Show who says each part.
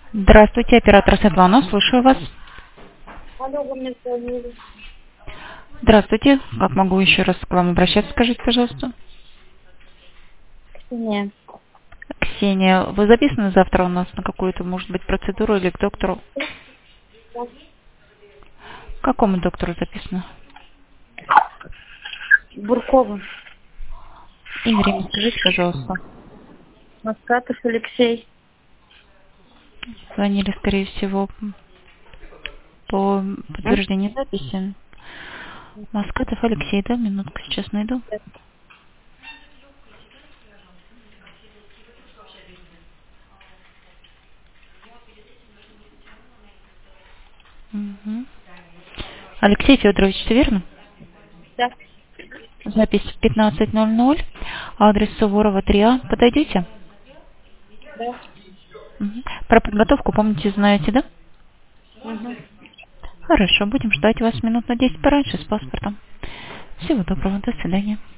Speaker 1: Здравствуйте, оператор Светлана, слушаю вас.
Speaker 2: Алло, вы мне звонили.
Speaker 1: Здравствуйте, как могу еще раз к вам обращаться, скажите, пожалуйста.
Speaker 2: Нет.
Speaker 1: Ксения, вы записаны завтра у нас на какую-то, может быть, процедуру или к доктору? К какому доктору записано?
Speaker 2: Буркова.
Speaker 1: И время скажите, пожалуйста.
Speaker 2: Маскатов Алексей.
Speaker 1: Звонили, скорее всего, по подтверждению записи. Маскатов Алексей, да? Минутку, сейчас найду. Мгм. Алексей Федорович, все верно?
Speaker 2: Да.
Speaker 1: Запись в 15:00. Адрес Суворова 3А. Подойдете?
Speaker 2: Да.
Speaker 1: Мгм. Про подготовку, помните, знаете, да?
Speaker 2: Угу.
Speaker 1: Хорошо, будем ждать вас минут на 10 пораньше с паспортом. Всего доброго, до свидания.